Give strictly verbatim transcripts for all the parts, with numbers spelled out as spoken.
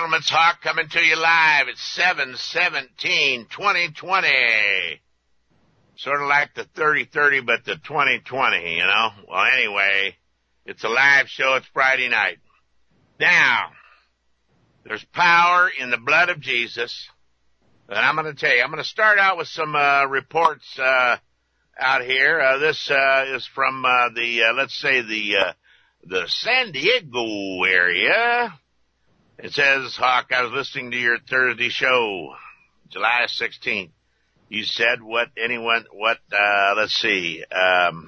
gentlemen, it's Hawk coming to you live. It's seven seventeen twenty twenty. Sort of like the thirty thirty, but the twenty twenty, you know? Well, anyway, it's a live show. It's Friday night. Now, there's power in the blood of Jesus. And I'm going to tell you, I'm going to start out with some uh, reports uh, out here. Uh, this uh, is from uh, the, uh, let's say, the uh, the San Diego area. It says, Hawk, I was listening to your Thursday show, July sixteenth. You said what anyone, what, uh, let's see. Um,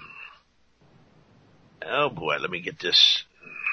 oh, boy, let me get this.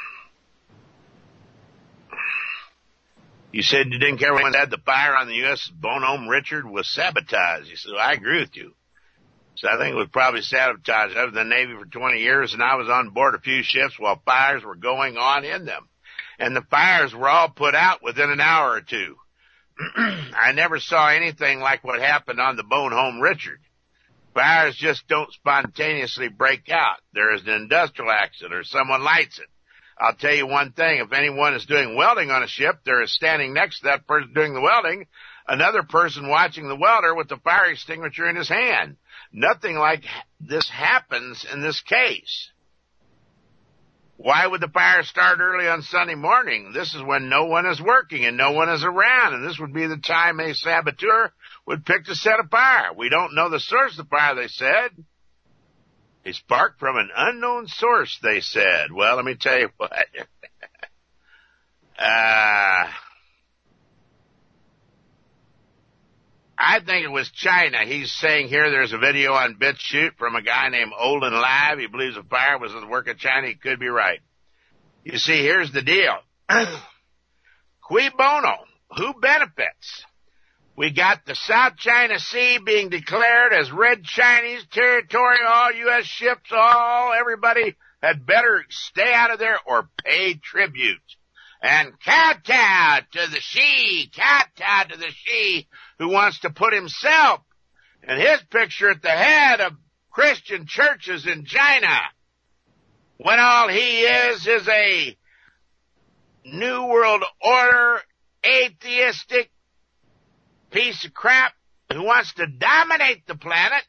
You said you didn't care when they had the fire on the U S Bonhomme Richard was sabotaged. You said, well, I agree with you. So I think it was probably sabotage. I was in the Navy for twenty years, and I was on board a few ships while fires were going on in them. And the fires were all put out within an hour or two. I never saw anything like what happened on the Bonhomme Richard. Fires just don't spontaneously break out. There is an industrial accident or someone lights it. I'll tell you one thing. If anyone is doing welding on a ship, there is standing next to that person doing the welding another person watching the welder with the fire extinguisher in his hand. Nothing like this happens in this case. Why would the fire start early on Sunday morning? This is when no one is working and no one is around, and this would be the time a saboteur would pick to set a fire. We don't know the source of the fire, they said. A spark from an unknown source, they said. Well, let me tell you what. uh, I think it was China. He's saying here there's a video on BitChute from a guy named Olden Live. He believes the fire was the work of China. He could be right. You see, here's the deal. Cui bono? Who benefits? We got the South China Sea being declared as Red Chinese territory. All U S ships, all everybody had better stay out of there or pay tribute. And kowtow to the Xi, kowtow to the Xi who wants to put himself and his picture at the head of Christian churches in China, when all he is is a New World Order atheistic piece of crap who wants to dominate the planet,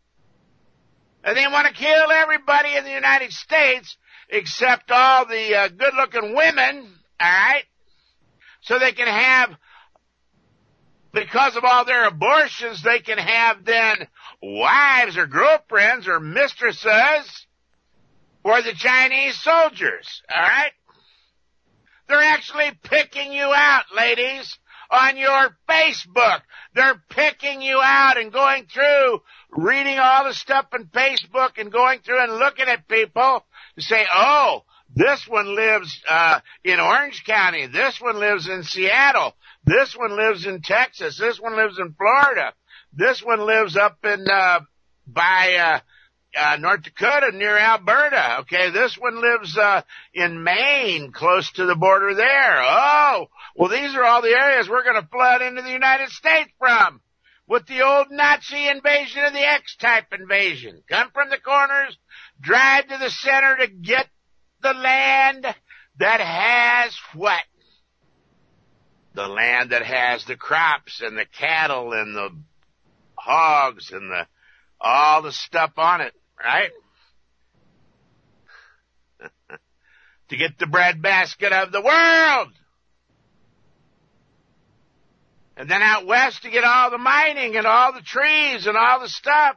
and they want to kill everybody in the United States except all the uh, good-looking women, all right, so they can have, because of all their abortions, they can have then wives or girlfriends or mistresses for the Chinese soldiers, all right? They're actually picking you out, ladies, on your Facebook. They're picking you out and going through, reading all the stuff on Facebook and going through and looking at people to say, oh, this one lives uh in Orange County. This one lives in Seattle. This one lives in Texas. This one lives in Florida. This one lives up in uh by uh Uh, North Dakota near Alberta. Okay, this one lives uh in Maine, close to the border there. Oh, well, these are all the areas we're going to flood into the United States from with the old Nazi invasion of the X-type invasion. Come from the corners, drive to the center to get the land that has what? The land that has the crops and the cattle and the hogs and the all the stuff on it. Right? To get the breadbasket of the world. And then out west to get all the mining and all the trees and all the stuff.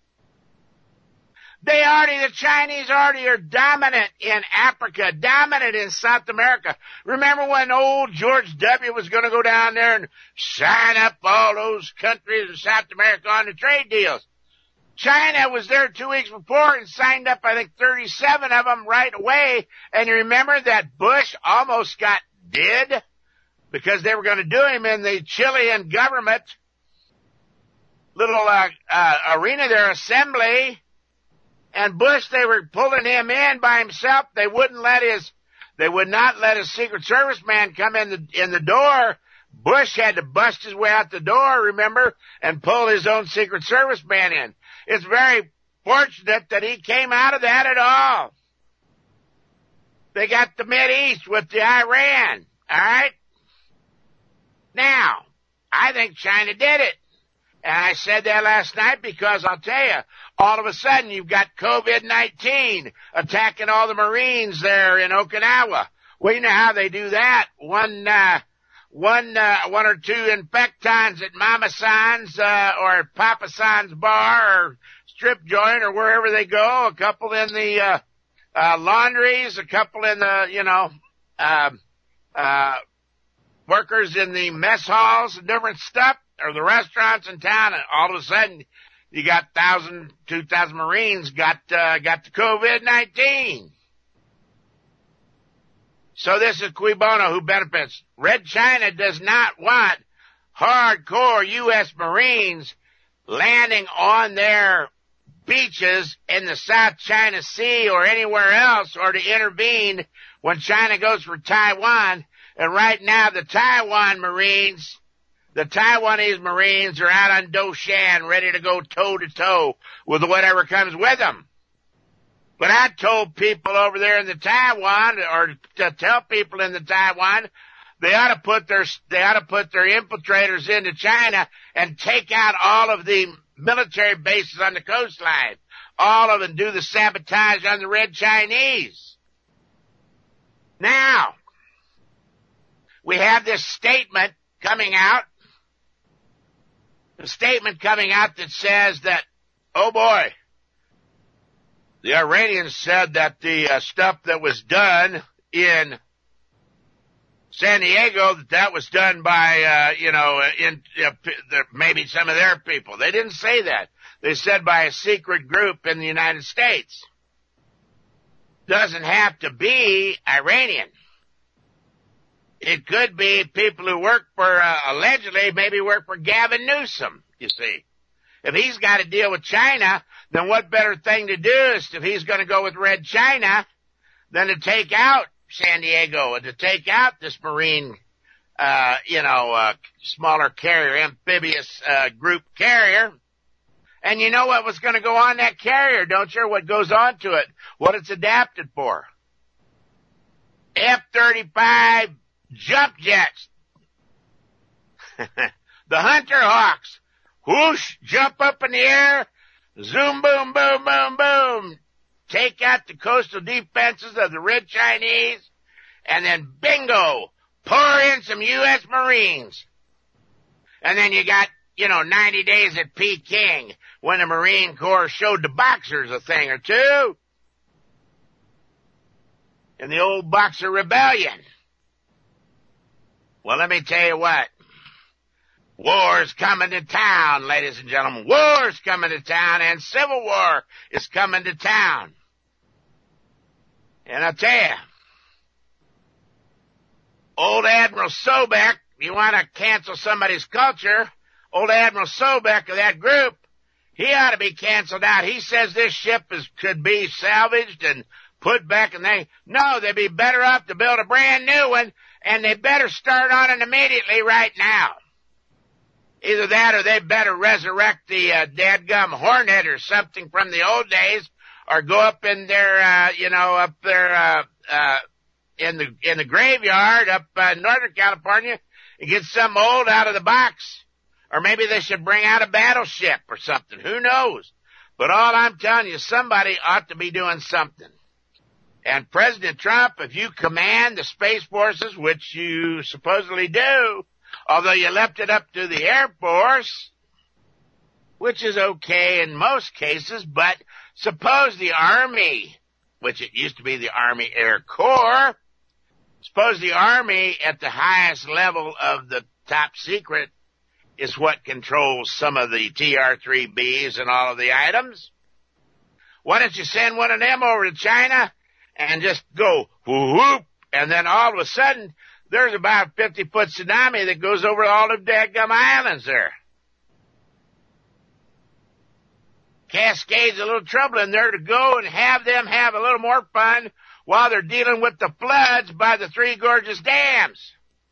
They already, the Chinese already are dominant in Africa, dominant in South America. Remember when old George W. was going to go down there and sign up all those countries in South America on the trade deals? China was there two weeks before and signed up, I think, thirty-seven of them right away. And you remember that Bush almost got dead because they were going to do him in the Chilean government little uh, uh, arena, their assembly. And Bush, they were pulling him in by himself. They wouldn't let his, they would not let his Secret Service man come in the in the door. Bush had to bust his way out the door, remember, and pull his own Secret Service man in. It's very fortunate that he came out of that at all. They got the Mideast with the Iran, all right? Now, I think China did it. And I said that last night because I'll tell you, all of a sudden you've got COVID nineteen attacking all the Marines there in Okinawa. Well, you know how they do that. One, uh, one, uh, one or two infectons at Mama San's, uh, or at Papa San's bar or strip joint or wherever they go. A couple in the, uh, uh, laundries, a couple in the, you know, uh, uh, workers in the mess halls and different stuff, or the restaurants in town, and all of a sudden you got thousand, two thousand Marines got, uh, got the COVID nineteen. So this is cui bono, who benefits. Red China does not want hardcore U S Marines landing on their beaches in the South China Sea or anywhere else, or to intervene when China goes for Taiwan. And right now the Taiwan Marines, the Taiwanese Marines are out on Doshan ready to go toe to toe with whatever comes with them. But I told people over there in the Taiwan, or to tell people in the Taiwan, they ought to put their, they ought to put their infiltrators into China and take out all of the military bases on the coastline. All of them, do the sabotage on the Red Chinese. Now, we have this statement coming out, a statement coming out that says that, oh boy, the Iranians said that the uh, stuff that was done in San Diego, that that was done by, uh, you know, in uh, the, maybe some of their people. They didn't say that. They said by a secret group in the United States. Doesn't have to be Iranian. It could be people who work for, uh, allegedly, maybe work for Gavin Newsom, you see. If he's got to deal with China, then what better thing to do is, if he's going to go with Red China, than to take out San Diego and to take out this Marine, uh, you know, uh, smaller carrier, amphibious, uh, group carrier. And you know what was going to go on that carrier, don't you? What goes on to it, what it's adapted for. F thirty-five jump jets. The Hunter Hawks. Whoosh, jump up in the air, zoom, boom, boom, boom, boom. Take out the coastal defenses of the Red Chinese, and then bingo, pour in some U S Marines. And then you got, you know, ninety days at Peking, when the Marine Corps showed the boxers a thing or two. In the old Boxer Rebellion. Well, let me tell you what. War's coming to town, ladies and gentlemen. War's coming to town, and civil war is coming to town. And I'll tell you, old Admiral Sobek, you want to cancel somebody's culture, old Admiral Sobek of that group, he ought to be canceled out. He says this ship is, could be salvaged and put back, and they, no, they'd be better off to build a brand new one, and they better start on it immediately right now. Either that or they better resurrect the uh, dadgum Hornet or something from the old days, or go up in their, uh, you know, up there, uh, uh, in the, in the graveyard up, uh, in Northern California and get some old out of the box. Or maybe they should bring out a battleship or something. Who knows? But all I'm telling you, somebody ought to be doing something. And President Trump, if you command the Space Forces, which you supposedly do, although you left it up to the Air Force, which is okay in most cases, but suppose the Army, which it used to be the Army Air Corps, suppose the Army at the highest level of the top secret is what controls some of the T R three Bs and all of the items. Why don't you send one of them over to China and just go whoop, and then all of a sudden there's about a fifty-foot tsunami that goes over all of dadgum islands there. Cascades a little trouble in there to go and have them have a little more fun while they're dealing with the floods by the Three Gorges dams.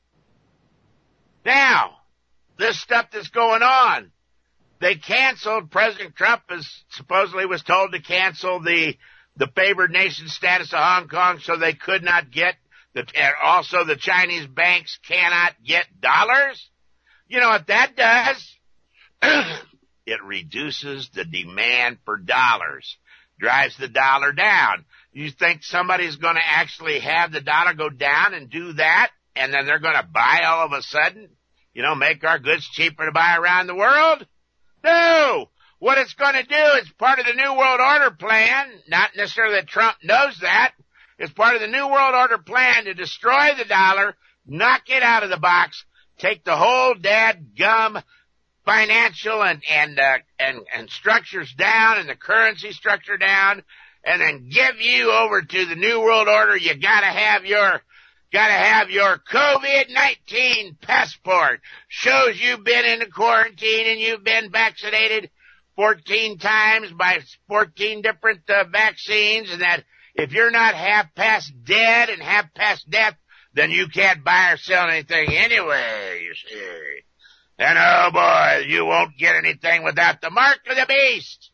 Now, this stuff that's going on, they canceled, President Trump is supposedly was told to cancel the, the favored nation status of Hong Kong so they could not get, the, and also the Chinese banks cannot get dollars. You know what that does? It reduces the demand for dollars, drives the dollar down. You think somebody's going to actually have the dollar go down and do that, and then they're going to buy all of a sudden? You know, make our goods cheaper to buy around the world? No! What it's going to do is part of the New World Order plan, not necessarily that Trump knows that, it's part of the New World Order plan to destroy the dollar, knock it out of the box, take the whole dadgum financial and, and, uh, and, and structures down and the currency structure down, and then give you over to the New World Order. You gotta have your, gotta have your COVID nineteen passport. Shows you've been in the quarantine and you've been vaccinated fourteen times by fourteen different uh, vaccines, and that if you're not half past dead and half past death, then you can't buy or sell anything anyway, you see. And oh boy, you won't get anything without the mark of the beast.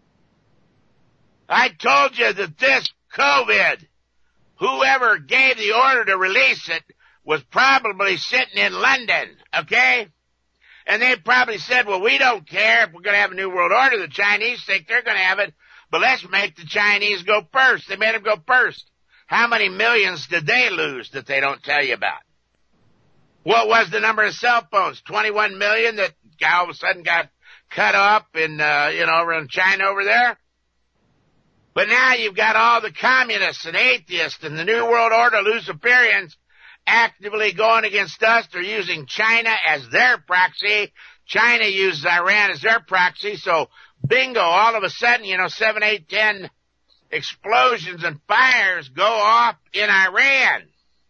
I told you that this COVID, whoever gave the order to release it, was probably sitting in London, okay? And they probably said, well, we don't care if we're going to have a New World Order. The Chinese think they're going to have it, but let's make the Chinese go first. They made them go first. How many millions did they lose that they don't tell you about? What was the number of cell phones? twenty-one million that all of a sudden got cut off in, uh, you know, over in China over there? But now you've got all the communists and atheists and the New World Order Luciferians actively going against us. They're using China as their proxy. China uses Iran as their proxy. So bingo, all of a sudden, you know, seven, eight, ten explosions and fires go off in Iran.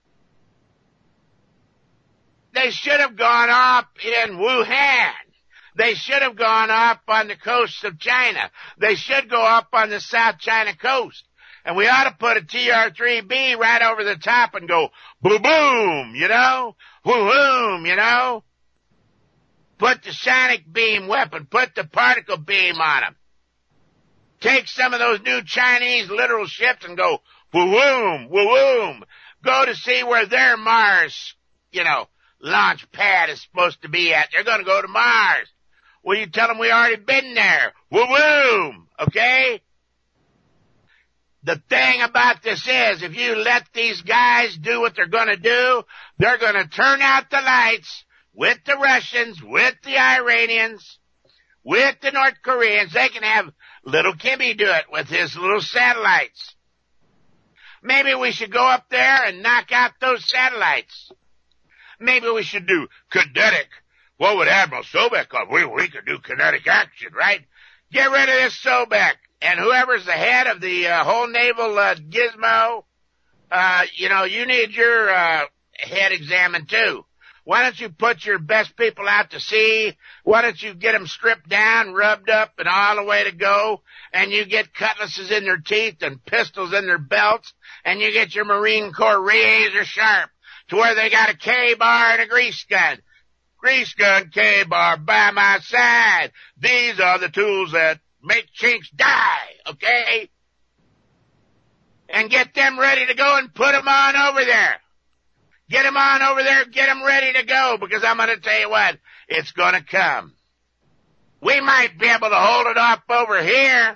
They should have gone off in Wuhan. They should have gone up on the coast of China. They should go up on the South China coast. And we ought to put a T R three B right over the top and go boom, boom, you know? Boom, boom, you know? Put the sonic beam weapon, put the particle beam on them. Take some of those new Chinese literal ships and go boom, boom, boom, boom. Go to see where their Mars, you know, launch pad is supposed to be at. They're going to go to Mars. Well, you tell them we already been there. Woo-woo! Okay? The thing about this is, if you let these guys do what they're going to do, they're going to turn out the lights with the Russians, with the Iranians, with the North Koreans. They can have little Kimmy do it with his little satellites. Maybe we should go up there and knock out those satellites. Maybe we should do kinetic. What would Admiral Sobek call? We, we could do kinetic action, right? Get rid of this Sobek. And whoever's the head of the uh, whole naval uh, gizmo, uh, you know, you need your uh, head examined too. Why don't you put your best people out to sea? Why don't you get them stripped down, rubbed up, and all the way to go? And you get cutlasses in their teeth and pistols in their belts, and you get your Marine Corps razor sharp to where they got a K-bar and a grease gun. Grease gun, K-bar by my side. These are the tools that make chinks die, okay? And get them ready to go and put them on over there. Get them on over there, get them ready to go, because I'm going to tell you what, it's going to come. We might be able to hold it off over here,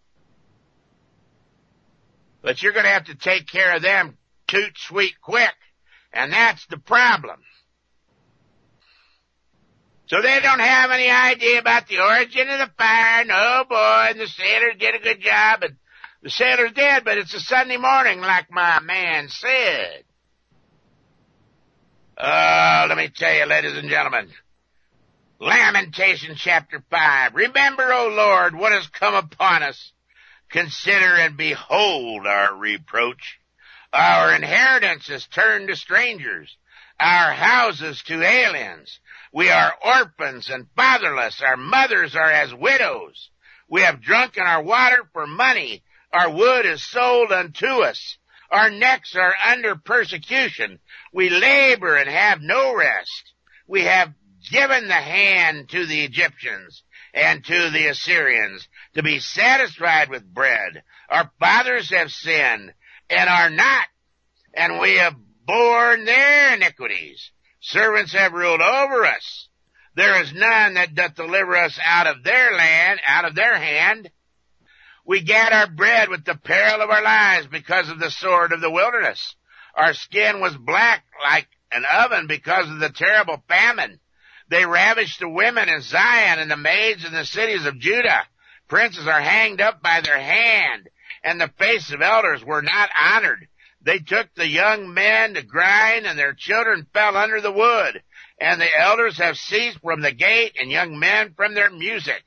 but you're going to have to take care of them toot sweet quick, and that's the problem. So they don't have any idea about the origin of the fire. No, boy, and the sailors did a good job, and the sailors did, but it's a Sunday morning, like my man said. Oh, let me tell you, ladies and gentlemen, Lamentation chapter five. Remember, O Lord, what has come upon us. Consider and behold our reproach. Our inheritance is turned to strangers, our houses to aliens. We are orphans and fatherless. Our mothers are as widows. We have drunken our water for money. Our wood is sold unto us. Our necks are under persecution. We labor and have no rest. We have given the hand to the Egyptians and to the Assyrians to be satisfied with bread. Our fathers have sinned and are not, and we have borne their iniquities. Servants have ruled over us. There is none that doth deliver us out of their land, out of their hand. We gat our bread with the peril of our lives because of the sword of the wilderness. Our skin was black like an oven because of the terrible famine. They ravished the women in Zion and the maids in the cities of Judah. Princes are hanged up by their hand, and the face of elders were not honored. They took the young men to grind, and their children fell under the wood. And the elders have ceased from the gate, and young men from their music.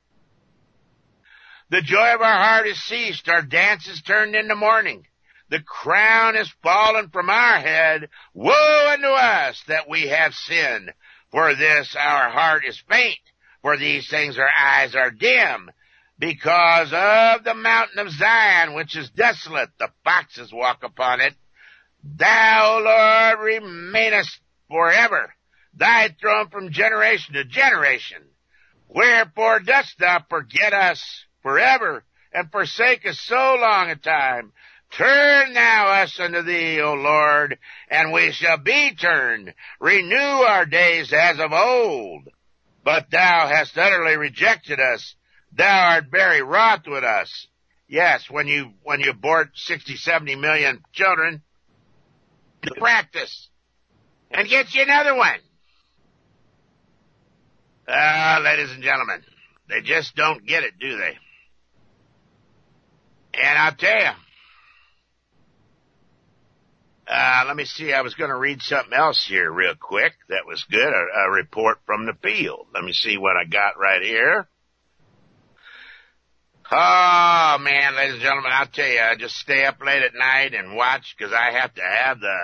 The joy of our heart is ceased, our dance is turned into mourning. The crown is fallen from our head. Woe unto us that we have sinned. For this our heart is faint. For these things our eyes are dim. Because of the mountain of Zion, which is desolate, the foxes walk upon it. Thou, Lord, remainest forever, thy throne from generation to generation. Wherefore dost thou forget us forever, and forsake us so long a time? Turn thou us unto thee, O Lord, and we shall be turned. Renew our days as of old. But thou hast utterly rejected us. Thou art very wroth with us. Yes, when you, when you abort sixty, seventy million children, practice, and get you another one. Ah, uh, ladies and gentlemen, they just don't get it, do they? And I'll tell you, uh, let me see, I was going to read something else here real quick that was good, a, a report from the field. Let me see what I got right here. Oh, man, ladies and gentlemen, I'll tell you, I just stay up late at night and watch because I have to have the...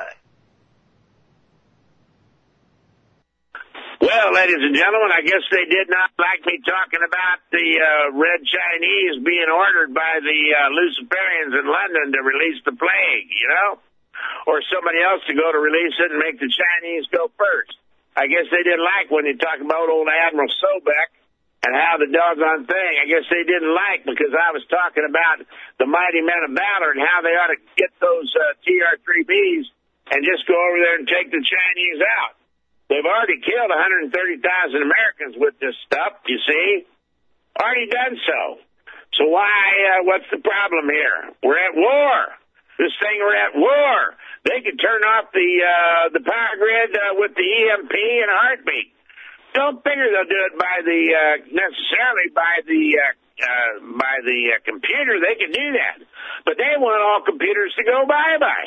Well, ladies and gentlemen, I guess they did not like me talking about the uh, Red Chinese being ordered by the uh, Luciferians in London to release the plague, you know? Or somebody else to go to release it and make the Chinese go first. I guess they didn't like when you talk about old Admiral Sobek and how the doggone thing, I guess they didn't like because I was talking about the mighty men of valor and how they ought to get those uh, T R three Bs and just go over there and take the Chinese out. They've already killed one hundred thirty thousand Americans with this stuff, you see. Already done so. So why, uh, what's the problem here? We're at war. This thing, we're at war. They could turn off the, uh, the power grid uh, with the E M P in a heartbeat. Don't figure they'll do it by the, uh, necessarily by the, uh, uh, by the uh, computer. They can do that. But they want all computers to go bye-bye.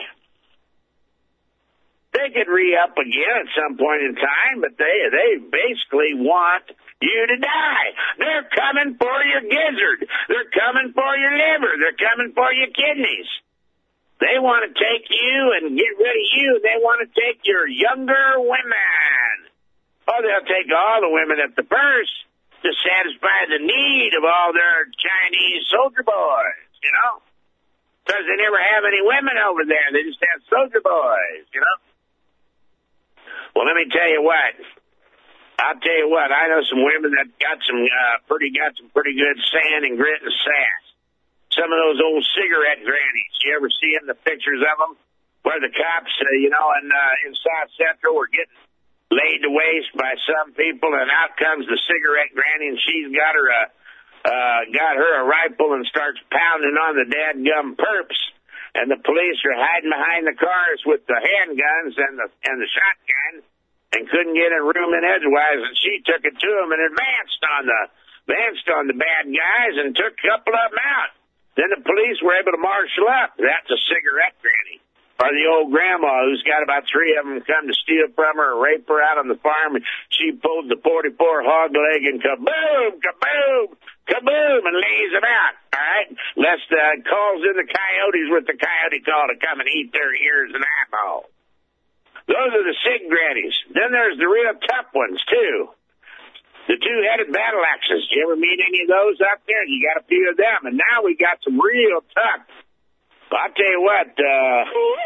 They could re-up again at some point in time, but they, they basically want you to die. They're coming for your gizzard. They're coming for your liver. They're coming for your kidneys. They want to take you and get rid of you. They want to take your younger women. Oh, they'll take all the women at the first to satisfy the need of all their Chinese soldier boys, you know? Because they never have any women over there. They just have soldier boys, you know? Well, let me tell you what. I'll tell you what. I know some women that got some uh, pretty got some pretty good sand and grit and sass. Some of those old cigarette grannies. You ever see in the pictures of them where the cops, uh, you know, in uh, in South Central were getting laid to waste by some people, and out comes the cigarette granny, and she's got her a uh, got her a rifle and starts pounding on the dadgum perps, and the police are hiding behind the cars with the handguns and the and the shotgun, and couldn't get a room in edgewise, and she took it to them and advanced on the advanced on the bad guys and took a couple of them out. Then the police were able to marshal up. That's a cigarette granny. Or the old grandma who's got about three of them come to steal from her or rape her out on the farm, and she pulled the forty-four hog leg and kaboom, kaboom, kaboom, and lays them out, all right? Lest uh, calls in the coyotes with the coyote call to come and eat their ears and eyeballs. Those are the sig grannies. Then there's the real tough ones, too. The two-headed battle axes. You ever meet any of those out there? You got a few of them. And now we got some real tough. Well, I'll tell you what, uh,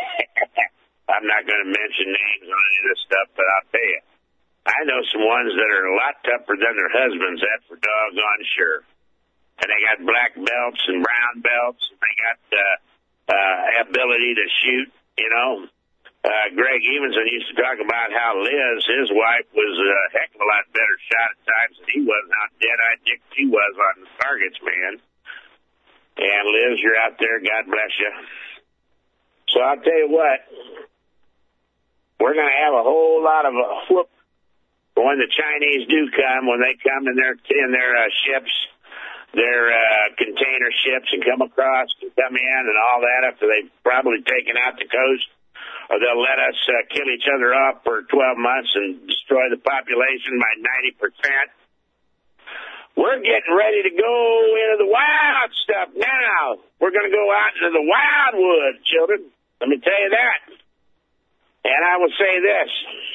I'm not going to mention names on any of this stuff, but I'll tell you, I know some ones that are a lot tougher than their husbands, that's for doggone sure. And they got black belts and brown belts, and they got uh, uh, ability to shoot, you know. uh, Greg Evenson used to talk about how Liz, his wife, was a heck of a lot better shot at times than he was, and how dead-eyed Dick she was on the targets, man. And Liz, you're out there. God bless you. So I'll tell you what, we're going to have a whole lot of a whoop when the Chinese do come, when they come in their in their uh, ships, their uh, container ships, and come across and come in and all that after they've probably taken out the coast, or they'll let us uh, kill each other off for twelve months and destroy the population by ninety percent. We're getting ready to go into the wild stuff now. We're going to go out into the wildwood, children. Let me tell you that. And I will say this.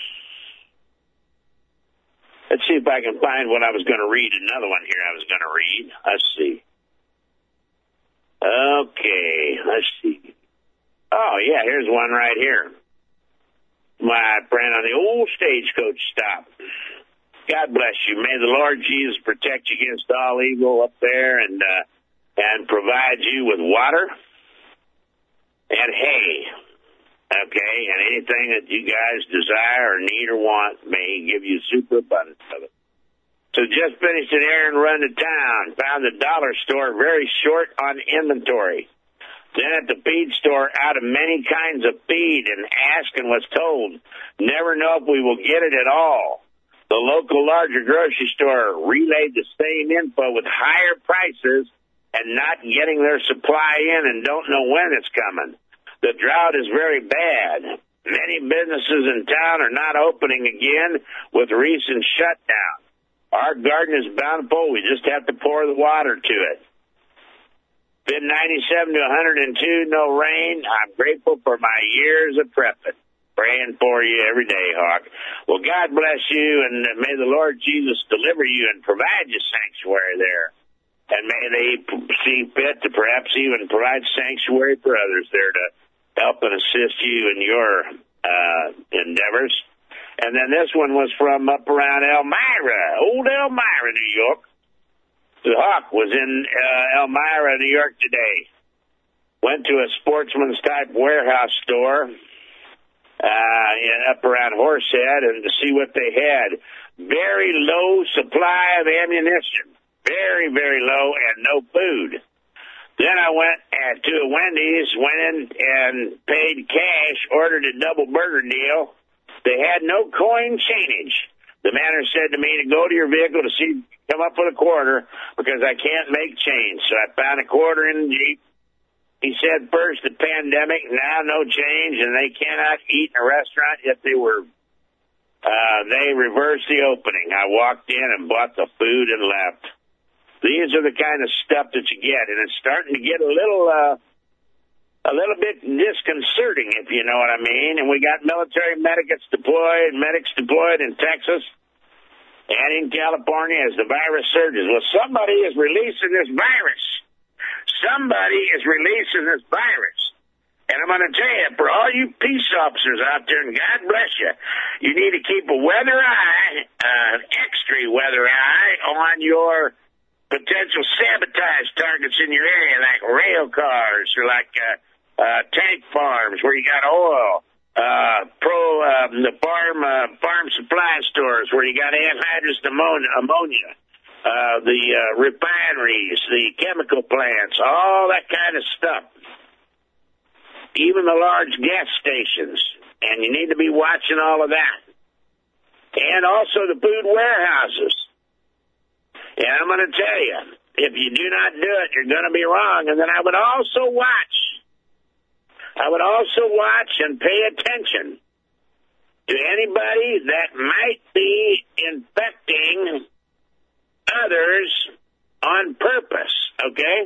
Let's see if I can find what I was going to read. Another one here I was going to read. Let's see. Okay, let's see. Oh, yeah, here's one right here. My friend on the old stagecoach stop. God bless you. May the Lord Jesus protect you against all evil up there and uh, and provide you with water and hay. Okay, and anything that you guys desire or need or want, may He give you super abundance of it. So just finished an errand run to town. Found the dollar store very short on inventory. Then at the feed store, out of many kinds of feed, and asked and was told, never know if we will get it at all. The local larger grocery store relayed the same info with higher prices and not getting their supply in and don't know when it's coming. The drought is very bad. Many businesses in town are not opening again with recent shutdown. Our garden is bountiful. We just have to pour the water to it. Been ninety-seven to one hundred two, no rain. I'm grateful for my years of prepping. Praying for you every day, Hawk. Well, God bless you, and may the Lord Jesus deliver you and provide you sanctuary there. And may they see fit to perhaps even provide sanctuary for others there to help and assist you in your uh, endeavors. And then this one was from up around Elmira, old Elmira, New York. The Hawk was in uh, Elmira, New York today. Went to a sportsman's type warehouse store uh, in, up around Horsehead and to see what they had. Very low supply of ammunition. Very, very low, and no food. Then I went uh, to a Wendy's, went in and paid cash, ordered a double burger deal. They had no coin change. The manager said to me to go to your vehicle to see, come up with a quarter because I can't make change. So I found a quarter in the Jeep. He said first the pandemic, now no change, and they cannot eat in a restaurant, yet they were, uh, they reversed the opening. I walked in and bought the food and left. These are the kind of stuff that you get, and it's starting to get a little, uh, a little bit disconcerting, if you know what I mean. And we got military medics deployed, medics deployed in Texas and in California as the virus surges. Well, somebody is releasing this virus. Somebody is releasing this virus. And I'm going to tell you, for all you peace officers out there, and God bless you, you need to keep a weather eye, uh, an extra weather eye on your potential sabotage targets in your area, like rail cars or like uh, uh, tank farms where you got oil, uh, pro uh, the farm uh, farm supply stores where you got anhydrous ammonia, ammonia uh, the uh, refineries, the chemical plants, all that kind of stuff. Even the large gas stations, and you need to be watching all of that. And also the food warehouses. And I'm going to tell you, if you do not do it, you're going to be wrong. And then I would also watch. I would also watch and pay attention to anybody that might be infecting others on purpose, okay?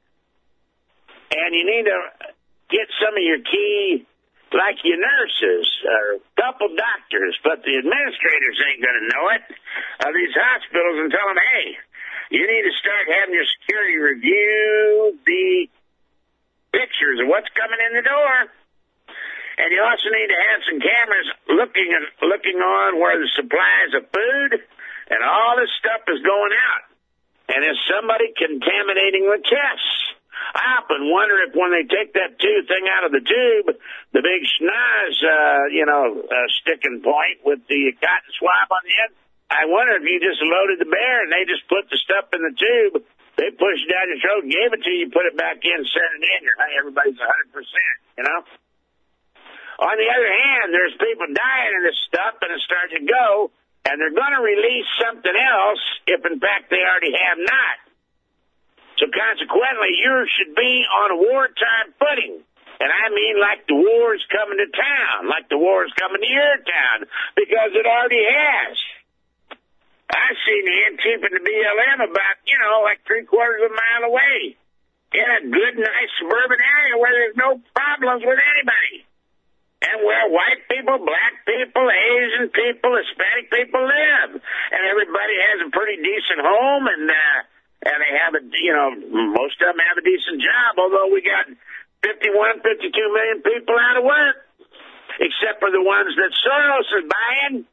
And you need to get some of your key, like your nurses or a couple doctors, but the administrators ain't going to know it, of these hospitals, and tell them, hey, you need to start having your security review the pictures of what's coming in the door. And you also need to have some cameras looking and looking on where the supplies of food and all this stuff is going out. And is somebody contaminating the tests? I often wonder if when they take that tube thing out of the tube, the big schnoz, uh, you know, uh, sticking point with the cotton swab on the end, I wonder if you just loaded the bear and they just put the stuff in the tube, they pushed it down your throat, gave it to you, put it back in, sent it in, you're, everybody's one hundred percent, you know? On the other hand, there's people dying of this stuff and it's starting to go, and they're going to release something else if, in fact, they already have not. So consequently, you should be on a wartime footing. And I mean like the war's coming to town, like the war's coming to your town, because it already has. I've seen the Antifa and the B L M about, you know, like three quarters of a mile away in a good, nice suburban area where there's no problems with anybody. And where white people, black people, Asian people, Hispanic people live. And everybody has a pretty decent home, and uh, and they have a, you know, most of them have a decent job, although we got fifty-one, fifty-two million people out of work, except for the ones that Soros is buying.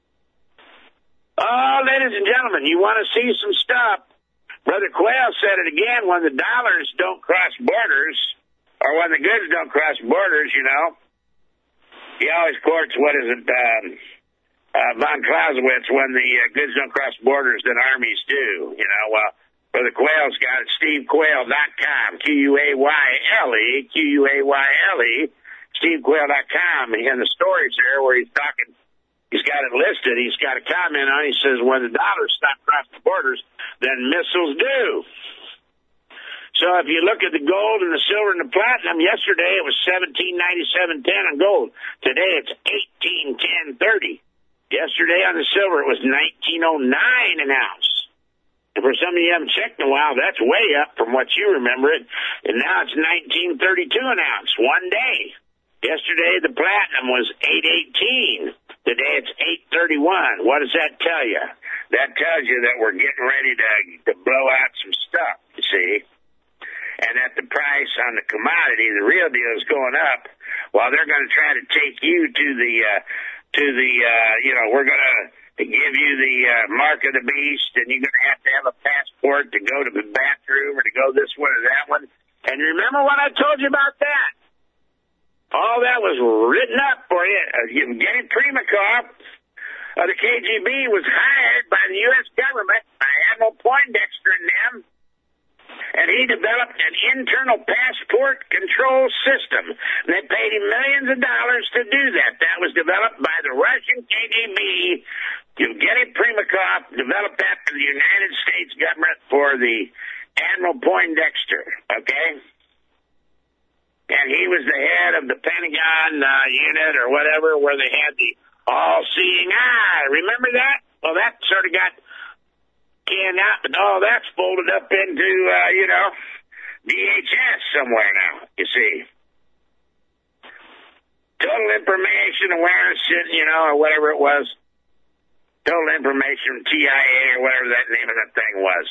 Oh, ladies and gentlemen, you want to see some stuff. Brother Quayle said it again, when the dollars don't cross borders, or when the goods don't cross borders, you know. He always quotes, what is it, um, uh, von Clausewitz, when the uh, goods don't cross borders, then armies do. You know, well, Brother Quayle's got it, steve quayle dot com, Q U A Y L E, Q U A Y L E, steve quayle dot com. And the stories there where he's talking, he's got it listed, he's got a comment on it, he says, when the dollars stop crossing borders, then missiles do. So if you look at the gold and the silver and the platinum, yesterday it was seventeen ninety-seven ten on gold. Today it's eighteen ten thirty. Yesterday on the silver it was nineteen oh nine an ounce. And for some of you who haven't checked in a while, that's way up from what you remember it. And now it's nineteen thirty-two an ounce, one day. Yesterday the platinum was eight eighteen. Today it's eight thirty-one. What does that tell you? That tells you that we're getting ready to, to blow out some stuff, you see. And that the price on the commodity, the real deal, is going up, while they're going to try to take you to the, uh, to the, uh, you know, we're going to give you the uh, mark of the beast, and you're going to have to have a passport to go to the bathroom or to go this one or that one. And remember what I told you about that? All that was written up for you. Uh, Evgeny Primakov of the K G B was hired by the U S government, by Admiral Poindexter and them, and he developed an internal passport control system. And they paid him millions of dollars to do that. That was developed by the Russian K G B. Evgeny Primakov developed that for the United States government for the Admiral Poindexter, okay? And he was the head of the Pentagon uh, unit or whatever, where they had the all-seeing eye. Remember that? Well, that sort of got canned out, but all that's folded up into, uh, you know, D H S somewhere now, you see. Total Information Awareness, you know, or whatever it was. Total Information, T I A, or whatever that name of that thing was.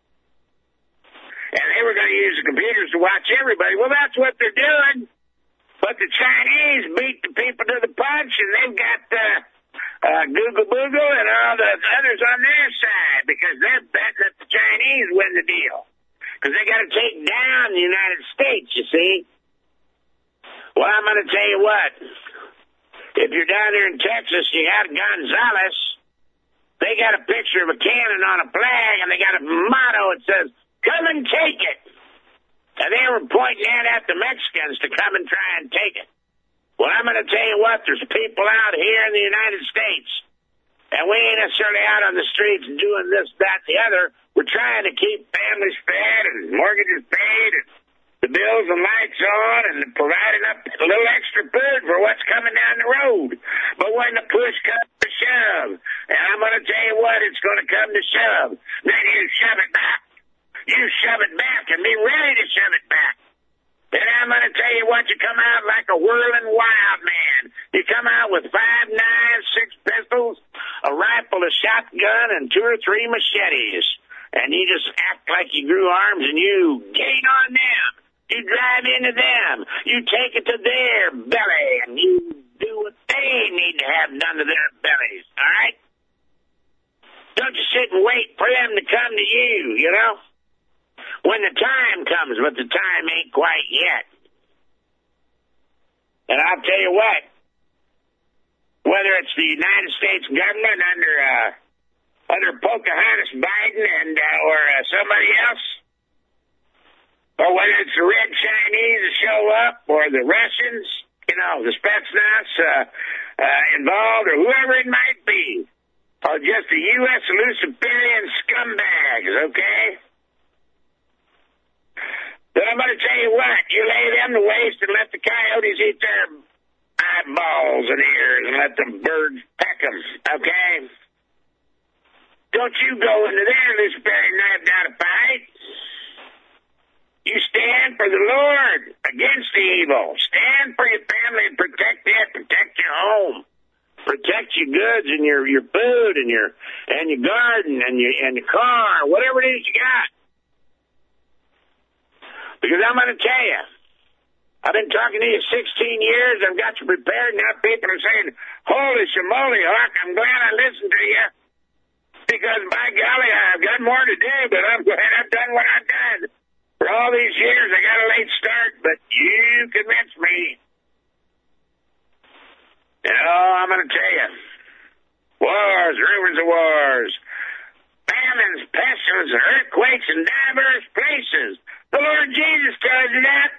And they were going to use the computers to watch everybody. Well, that's what they're doing. But the Chinese beat the people to the punch, and they've got uh, uh, Google Boogle and all the others on their side, because they're betting that the Chinese win the deal. Because they got to take down the United States, you see. Well, I'm going to tell you what. If you're down there in Texas, you got Gonzales. They got a picture of a cannon on a flag, and they got a motto that says, "Come and take it." And they were pointing that at the Mexicans to come and try and take it. Well, I'm going to tell you what, there's people out here in the United States, and we ain't necessarily out on the streets doing this, that, and the other. We're trying to keep families fed and mortgages paid and the bills and lights on and providing up a little extra food for what's coming down the road. But when the push comes to shove, and I'm going to tell you what, it's going to come to shove, then you shove it back. You shove it back and be ready to shove it back. Then I'm going to tell you what, you come out like a whirling wild man. You come out with five knives, six pistols, a rifle, a shotgun, and two or three machetes. And you just act like you grew arms and you gain on them. You drive into them. You take it to their belly and you do what they need to have done to their bellies, all right? Don't you sit and wait for them to come to you, you know? when the time comes, but the time ain't quite yet. And I'll tell you what, whether it's the United States government under uh, under Pocahontas Biden and uh, or uh, somebody else, or whether it's the Red Chinese that show up, or the Russians, you know, the Spetsnaz uh, uh, involved, or whoever it might be, or just the U S Luciferian scumbags, okay? Then I'm going to tell you what, you lay them to waste and let the coyotes eat their eyeballs and ears and let the birds peck them, okay? Don't you go into there, Luciferian knife down a fight. You stand for the Lord against the evil. Stand for your family and protect it. Protect your home. Protect your goods and your, your food and your and your garden and your and your car, whatever it is you got. Because I'm going to tell you, I've been talking to you sixteen years. I've got you prepared. Now people are saying, "Holy shamoly, Hawk! I'm glad I listened to you." Because by golly, I've got more to do, but I'm glad I've done what I've done. For all these years, I got a late start, but you convinced me. And oh, I'm going to tell you, wars, rumors of wars, famines, pestilence, earthquakes in diverse places. The Lord Jesus tells you that.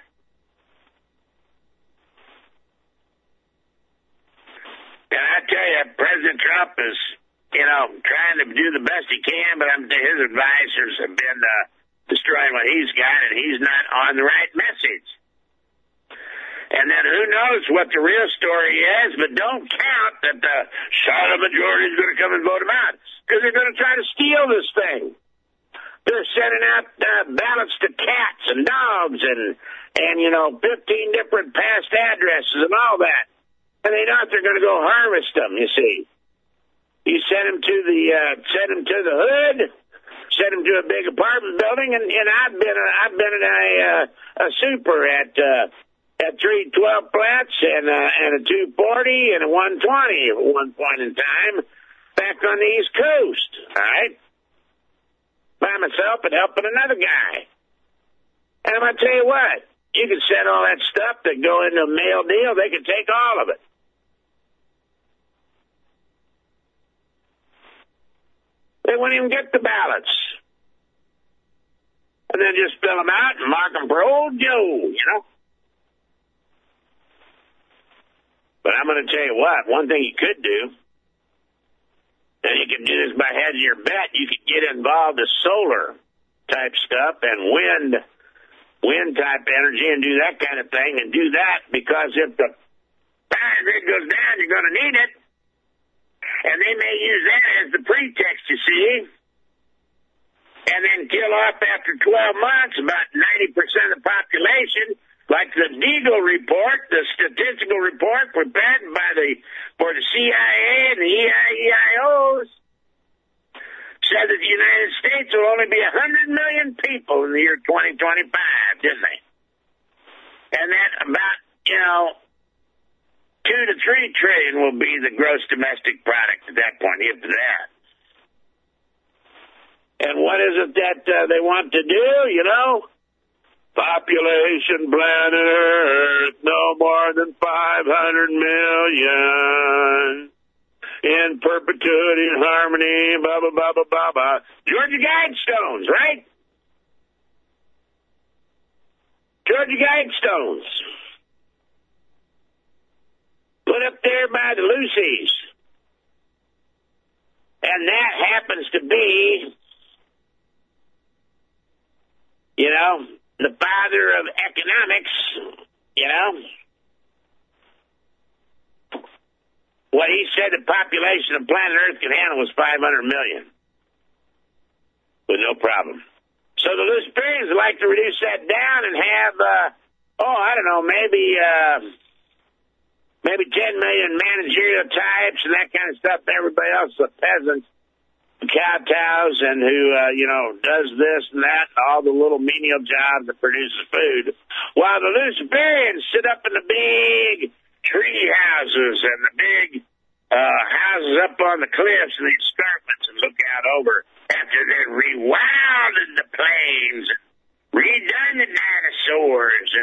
And I tell you, President Trump is, you know, trying to do the best he can, but I'm, his advisors have been uh, destroying what he's got, and he's not on the right message. And then who knows what the real story is, but don't count that the solid majority is going to come and vote him out, because they're going to try to steal this thing. They're sending out uh, ballots to cats and dogs and, and, you know, fifteen different past addresses and all that. And they know they're going to go harvest them, you see. You send them to the, uh, send them to the hood, send them to a big apartment building, and, and I've been, a, I've been in a, uh, a super at, uh, at three twelve flats and, uh, and a two forty and a one twenty at one point in time back on the East Coast, all right? By myself and helping another guy. And I'm going to tell you what, you can send all that stuff that go into a mail deal, they can take all of it. They won't even get the ballots. And then just fill them out and mark them for old Joe, you know? But I'm going to tell you what, one thing you could do, and you can do this by hedging your bet, you could get involved with solar type stuff and wind, wind type energy and do that kind of thing, and do that because if the power grid goes down, you're going to need it. And they may use that as the pretext, you see, and then kill off after twelve months about ninety percent of the population, like the Deagle report, the statistical report prepared by the for the C I A and the E I Os, said that the United States will only be one hundred million people in the year twenty twenty-five, didn't they? And that about, you know, two to three trillion will be the gross domestic product at that point, if that. And what is it that uh, they want to do, you know? Population planet Earth, no more than five hundred million. In perpetuity and harmony, blah, blah, blah, blah, blah, blah. Georgia Guidestones, right? Georgia Guidestones. Put up there by the Lucy's. And that happens to be, you know, the father of economics, you know. What he said the population of planet Earth can handle was five hundred million. With no problem. So the Luciferians like to reduce that down and have, uh, oh, I don't know, maybe, uh, maybe ten million managerial types and that kind of stuff. Everybody else, the peasants, the kowtows, and who, uh, you know, does this and that, all the little menial jobs that produces food. While the Luciferians sit up in the big tree houses and the big uh, houses up on the cliffs and the escarpments and look out over after they've rewilded the plains,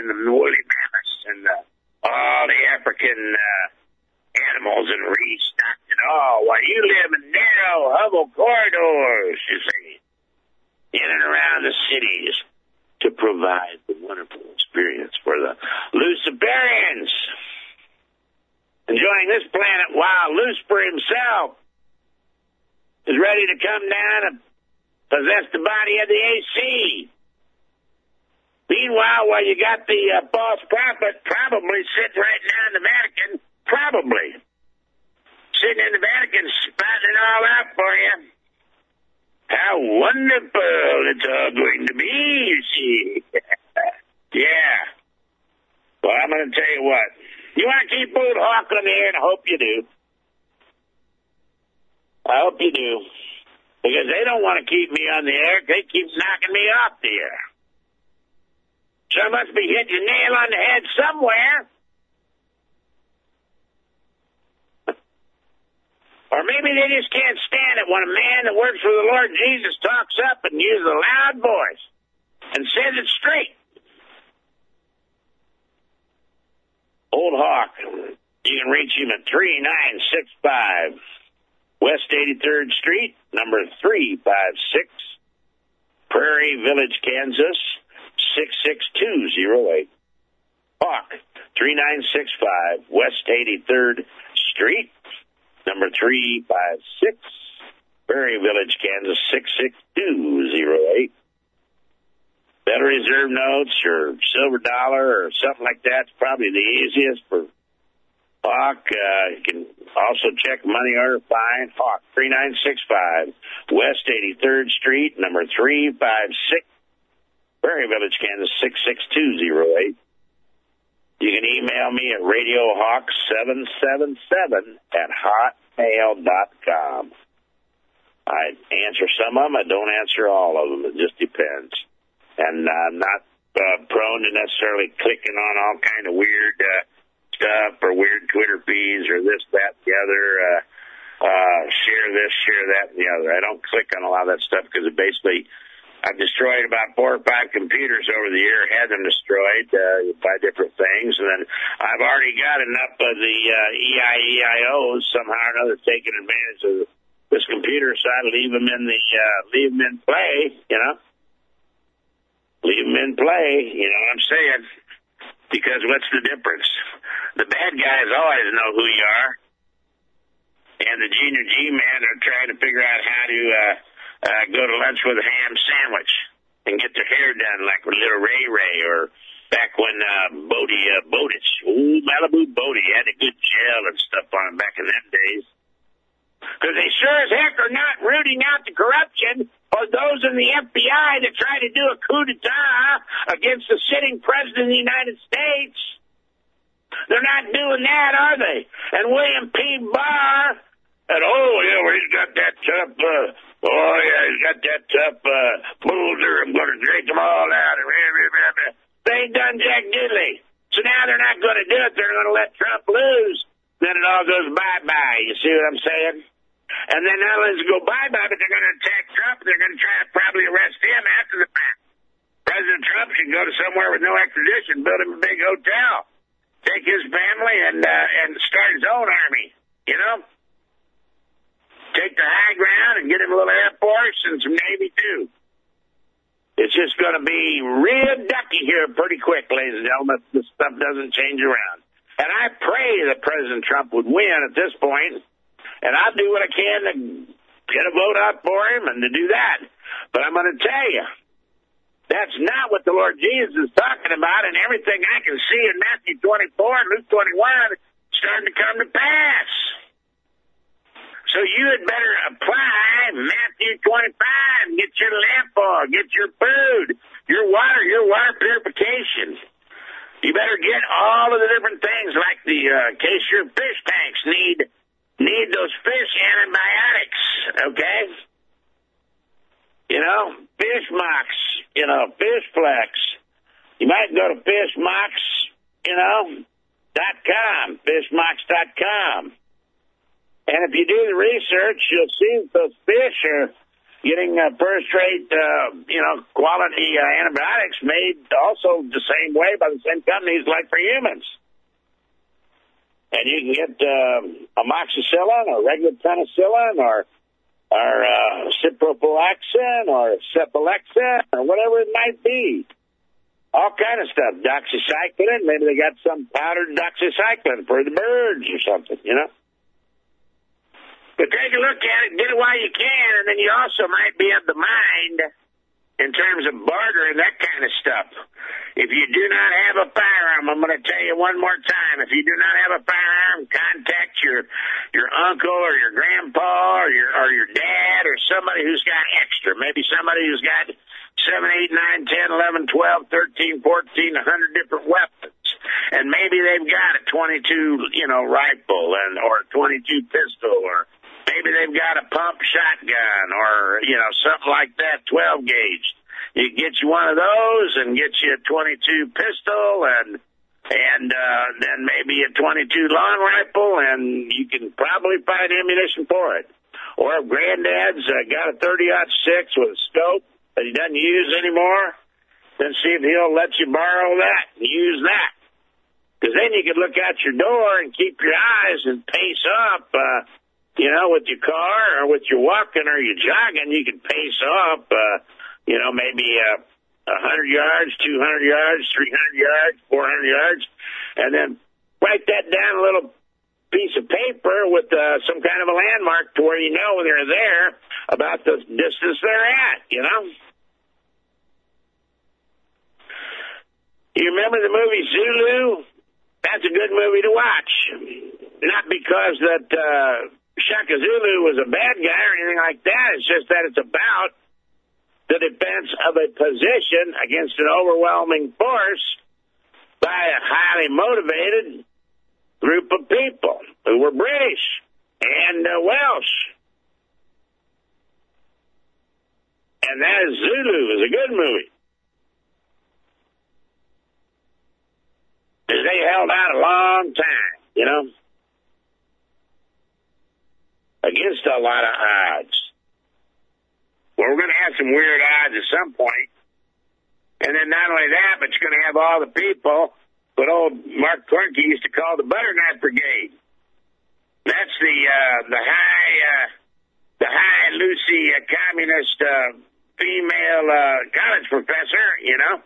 and the woolly mammoths and the, all the African uh, animals and restocked it all while you live in narrow, humble corridors, you see, in and around the cities to provide the wonderful experience for the Luciferians. Enjoying this planet while Lucifer himself is ready to come down and possess the body of the A C. Meanwhile, while you got the uh, false prophet probably sitting right now in the Vatican, probably sitting in the Vatican spouting it all out for you. How wonderful it's all going to be, you see. Yeah. Well, I'm going to tell you what. You want to keep old Hawk on the air, and I hope you do. I hope you do. Because they don't want to keep me on the air. They keep knocking me off the air. So I must be hitting a nail on the head somewhere. Or maybe they just can't stand it when a man that works for the Lord Jesus talks up and uses a loud voice and says it straight. Old Hawk, you can reach him at three nine six five West eighty-third Street, number three five six, Prairie Village, Kansas, six six two zero eight. Hawk, three nine six five West eighty-third Street, number three five six, Prairie Village, Kansas, six six two zero eight. Federal Reserve notes or silver dollar or something like that's probably the easiest for Hawk. Uh, you can also check money order fine. Hawk, three nine six five West eighty-third Street, number three five six, Prairie Village, Kansas, six six two zero eight. You can email me at radio hawk seven seven seven at hotmail dot com. I answer some of them. I don't answer all of them. It just depends. And I'm not uh, prone to necessarily clicking on all kind of weird uh, stuff or weird Twitter feeds or this, that, the other, uh, uh, share this, share that, and the other. I don't click on a lot of that stuff because it basically, I've destroyed about four or five computers over the year, had them destroyed uh, by different things, and then I've already got enough of the uh, E I E I Os somehow or another taking advantage of this computer, so I leave them in the uh, leave them in play, you know. Leave them in play, you know what I'm saying? Because what's the difference? The bad guys always know who you are, and the junior G-men are trying to figure out how to uh, uh, go to lunch with a ham sandwich and get their hair done like with little Ray Ray, or back when uh, Bodie, uh, Bowditch, ooh, Malibu Bodie had a good gel and stuff on him back in them days. Because they sure as heck are not rooting out the corruption or those in the F B I that try to do a coup d'etat against the sitting president of the United States. They're not doing that, are they? And William P. Barr, and oh, yeah, well, he's got that tough, uh, oh, yeah, he's got that tough uh, boulder. I'm going to drink them all out. They ain't done jack diddly. So now they're not going to do it. They're going to let Trump lose. Then it all goes bye-bye. You see what I'm saying? And then not only does it go bye-bye, but they're going to attack Trump. They're going to try to probably arrest him after the fact. President Trump should go to somewhere with no extradition, build him a big hotel, take his family, and uh, and start his own army, you know? Take the high ground and get him a little Air Force and some Navy, too. It's just going to be real ducky here pretty quick, ladies and gentlemen, if this stuff doesn't change around. And I pray that President Trump would win at this point, and I'll do what I can to get a vote out for him and to do that. But I'm going to tell you, that's not what the Lord Jesus is talking about, and everything I can see in Matthew twenty-four and Luke twenty-one starting to come to pass. So you had better apply Matthew twenty-five and get your lamp oil, get your food, your water, your water purification. You better get all of the different things, like the uh, case your fish tanks need need those fish antibiotics, okay? You know, fish mox, you know, fish flex. You might go to fishmox, you know, dot com, fishmox dot com. And if you do the research, you'll see that those fish are getting uh, first-rate, uh, you know, quality uh, antibiotics made also the same way by the same companies like for humans. And you can get uh, amoxicillin or regular penicillin or or uh, ciprofloxacin or cephalexin or whatever it might be. All kind of stuff. Doxycycline. Maybe they got some powdered doxycycline for the birds or something, you know. But take a look at it, get it while you can, and then you also might be of the mind in terms of barter and that kind of stuff. If you do not have a firearm, I'm going to tell you one more time, if you do not have a firearm, contact your your uncle or your grandpa or your or your dad or somebody who's got extra. Maybe somebody who's got seven, eight, nine, ten, eleven, twelve, thirteen, fourteen, a hundred different weapons. And maybe they've got a twenty-two, you know, rifle and or a twenty-two pistol, or maybe they've got a pump shotgun or, you know, something like that, twelve gauge. You get you one of those and get you a twenty-two pistol and and uh, then maybe a twenty-two long rifle, and you can probably find ammunition for it. Or if Granddad's uh, got a thirty aught six with a scope that he doesn't use anymore, then see if he'll let you borrow that and use that. Because then you could look out your door and keep your eyes and pace up, uh, you know, with your car or with your walking or your jogging. You can pace up, uh, you know, maybe uh, one hundred yards, two hundred yards, three hundred yards, four hundred yards, and then write that down a little piece of paper with uh, some kind of a landmark to where you know they're there about the distance they're at, you know. You remember the movie Zulu? That's a good movie to watch. Not because that uh, Shaka Zulu was a bad guy or anything like that. It's just that it's about the defense of a position against an overwhelming force by a highly motivated group of people who were British and uh, Welsh. And that is Zulu. It was a good movie. Because they held out a long time, you know, against a lot of odds. Well, we're going to have some weird odds at some point. And then not only that, but you're going to have all the people what old Mark Twain used to call the Butternut Brigade. That's the uh, the high uh, the high Lucy uh, communist uh, female uh, college professor, you know,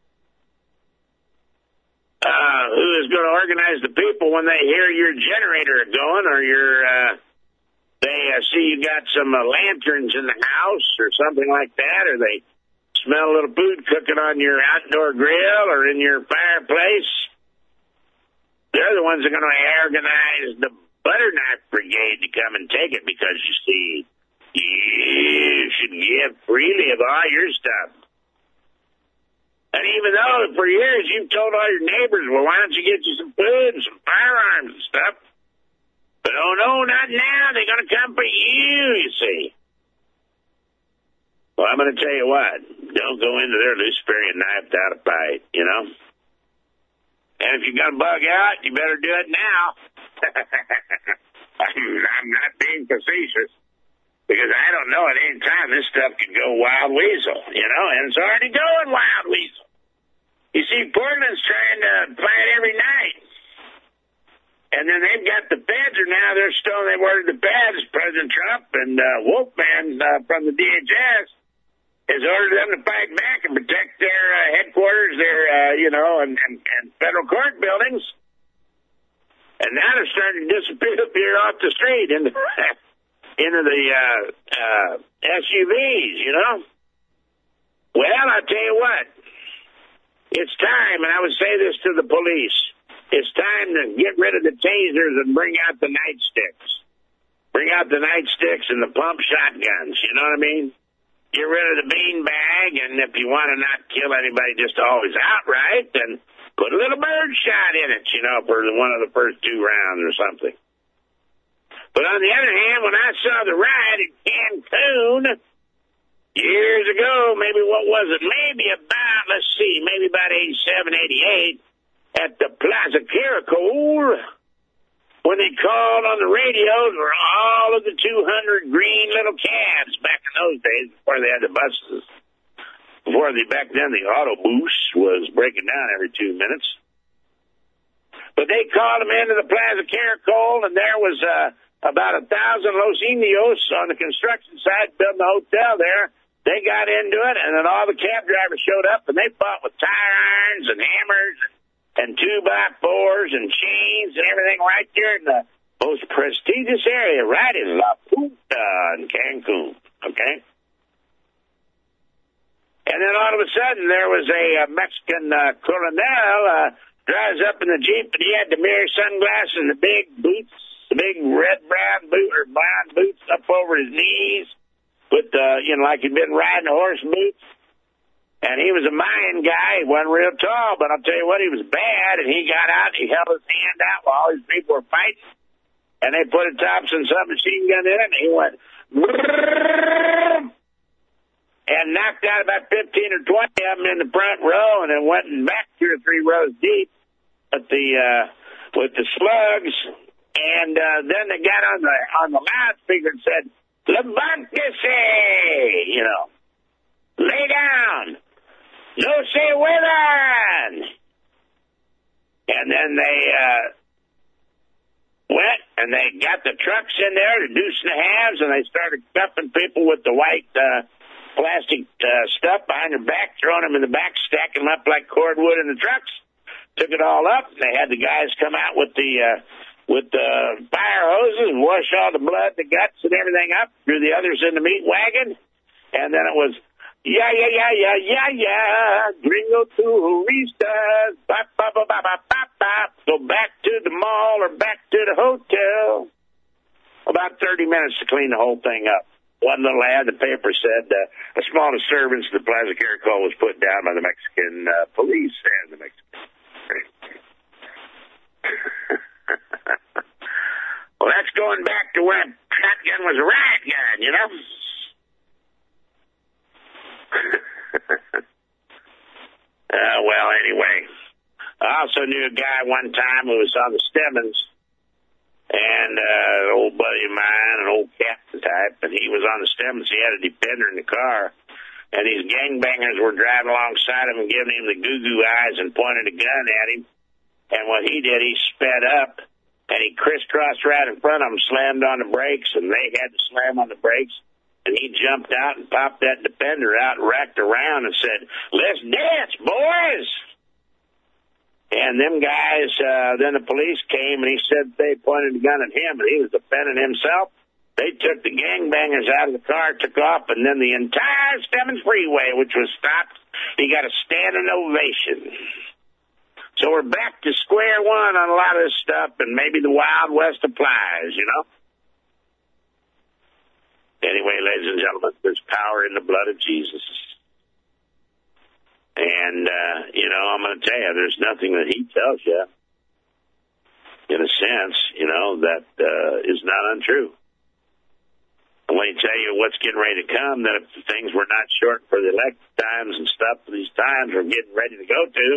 uh, who is going to organize the people when they hear your generator going or your uh, they uh, see you got some uh, lanterns in the house or something like that, or they smell a little food cooking on your outdoor grill or in your fireplace. They're the ones that are going to organize the Butternut Brigade to come and take it because, you see, you should give freely of all your stuff. And even though for years you've told all your neighbors, well, why don't you get you some food and some firearms and stuff? But oh, no, not now. They're going to come for you, you see. Well, I'm going to tell you what. Don't go into their Luciferian knife without a fight, you know? And if you're going to bug out, you better do it now. I'm, I'm not being facetious. Because I don't know, at any time this stuff could go wild weasel, you know? And it's already going wild weasel. You see, Portland's trying to fight every night. And then they've got the feds, or now they're still, they've ordered the feds, President Trump and uh, Wolfman uh, from the D H S, has ordered them to fight back and protect their uh, headquarters, their, uh, you know, and, and, and federal court buildings. And now they're starting to disappear off the street into, into the uh, uh, S U Vs, you know. Well, I'll tell you what. It's time, and I would say this to the police, it's time to get rid of the tasers and bring out the nightsticks. Bring out the nightsticks and the pump shotguns, you know what I mean? Get rid of the beanbag, and if you want to not kill anybody just always outright, then put a little bird shot in it, you know, for one of the first two rounds or something. But on the other hand, when I saw the riot in Cancun years ago, maybe what was it? Maybe about, let's see, maybe about eighty-seven, eighty-eight, at the Plaza Caracol, when they called on the radios were all of the two hundred green little cabs back in those days before they had the buses. Before the, back then the autobus was breaking down every two minutes. But they called them into the Plaza Caracol, and there was uh, about a thousand Los Indios on the construction site building the hotel there. They got into it, and then all the cab drivers showed up, and they fought with tire irons and hammers and two-by-fours and chains and everything right there in the most prestigious area, right in La Punta in Cancun, okay? And then all of a sudden, there was a, a Mexican uh, colonel uh, drives up in the Jeep, and he had the mirror sunglasses and the big boots, the big red-brown boot or brown boots up over his knees with, uh, you know, like he'd been riding horse boots. And he was a Mayan guy. He wasn't real tall, but I'll tell you what, he was bad. And he got out, and he held his hand out while all these people were fighting. And they put a Thompson submachine gun in it, and he went... and knocked out about fifteen or twenty of them in the front row, and then went back two or three rows deep with the uh, with the slugs. And uh, then they got on the on the loudspeaker and said, "Levantese," you know, lay down, no se huevan. And then they uh, went and they got the trucks in there, the deuce and a halves, and they started cuffing people with the white. Uh, plastic uh, stuff behind their back, throwing them in the back, stacking them up like cordwood in the trucks. Took it all up, and they had the guys come out with the uh, with the fire hoses and wash all the blood, the guts, and everything up. Threw the others in the meat wagon, and then it was yeah, yeah, yeah, yeah, yeah, yeah, gringo turistas, bop, bop, bop, bop, bop, bop, bop. Go back to the mall or back to the hotel. About thirty minutes to clean the whole thing up. One little ad, the paper said, uh, a small disturbance at the Plaza Caracol was put down by the Mexican uh, police and the Mexican. Well, that's going back to when a shotgun was a riot gun, you know? uh, well, anyway, I also knew a guy one time who was on the Stemmons. And uh, an old buddy of mine, an old captain type, and he was on the Stemmons. He had a Defender in the car, and these gangbangers were driving alongside him and giving him the goo-goo eyes and pointed a gun at him. And what he did, he sped up, and he crisscrossed right in front of them, slammed on the brakes, and they had to slam on the brakes. And he jumped out and popped that Defender out and racked around and said, "Let's dance, boys!" And them guys, uh, then the police came, and he said they pointed a gun at him, and he was defending himself. They took the gangbangers out of the car, took off, and then the entire Stemmons Freeway, which was stopped, he got a standing ovation. So we're back to square one on a lot of this stuff, and maybe the Wild West applies, you know? Anyway, ladies and gentlemen, there's power in the blood of Jesus. And, uh, you know, I'm going to tell you, there's nothing that he tells you, in a sense, you know, that uh, is not untrue. And when he tell you what's getting ready to come, that if things were not short for the elect times and stuff, these times are getting ready to go to.